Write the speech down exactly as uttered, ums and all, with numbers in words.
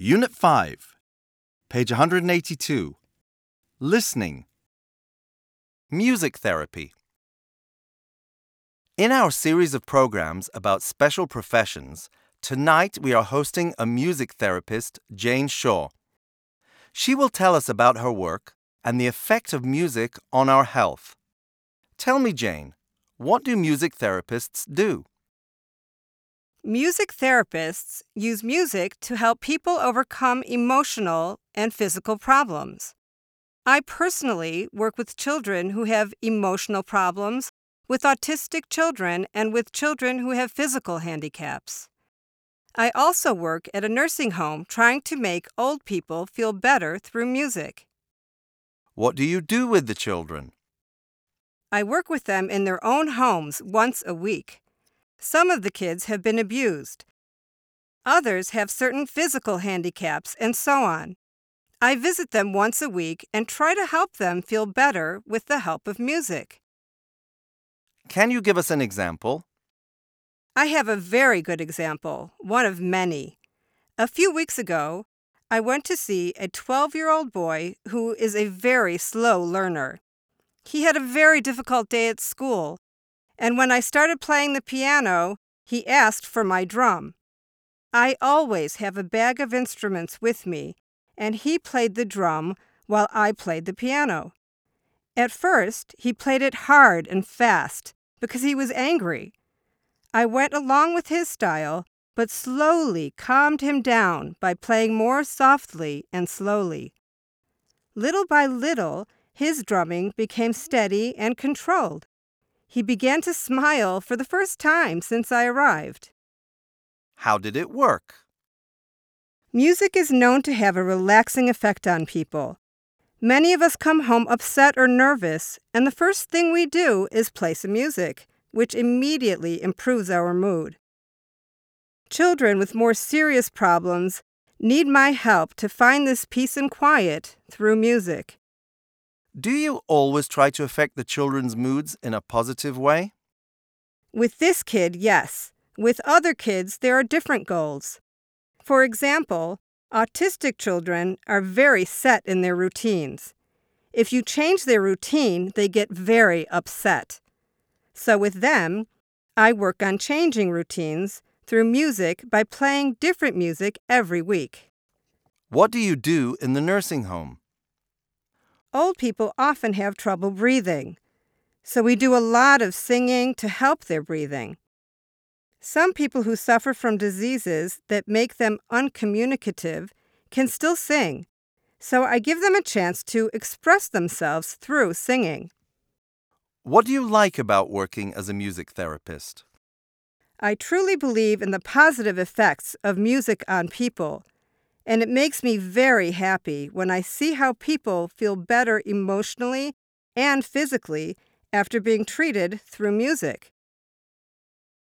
Unit five, page one hundred eighty-two. Listening. Music therapy. In our series of programs about special professions, tonight we are hosting a music therapist, Jane Shaw. She will tell us about her work and the effect of music on our health. Tell me, Jane, what do music therapists do? Music therapists use music to help people overcome emotional and physical problems. I personally work with children who have emotional problems, with autistic children, and with children who have physical handicaps. I also work at a nursing home trying to make old people feel better through music. What do you do with the children? I work with them in their own homes once a week. Some of the kids have been abused. Others have certain physical handicaps, and so on. I visit them once a week and try to help them feel better with the help of music. Can you give us an example? I have a very good example, one of many. A few weeks ago, I went to see a twelve-year-old boy who is a very slow learner. He had a very difficult day at school, and when I started playing the piano, he asked for my drum. I always have a bag of instruments with me, and he played the drum while I played the piano. At first, he played it hard and fast because he was angry. I went along with his style, but slowly calmed him down by playing more softly and slowly. Little by little, his drumming became steady and controlled. He began to smile for the first time since I arrived. How did it work? Music is known to have a relaxing effect on people. Many of us come home upset or nervous, and the first thing we do is play some music, which immediately improves our mood. Children with more serious problems need my help to find this peace and quiet through music. Do you always try to affect the children's moods in a positive way? With this kid, yes. With other kids, there are different goals. For example, autistic children are very set in their routines. If you change their routine, they get very upset. So with them, I work on changing routines through music by playing different music every week. What do you do in the nursing home? Old people often have trouble breathing, so we do a lot of singing to help their breathing. Some people who suffer from diseases that make them uncommunicative can still sing, so I give them a chance to express themselves through singing. What do you like about working as a music therapist? I truly believe in the positive effects of music on people, and it makes me very happy when I see how people feel better emotionally and physically after being treated through music.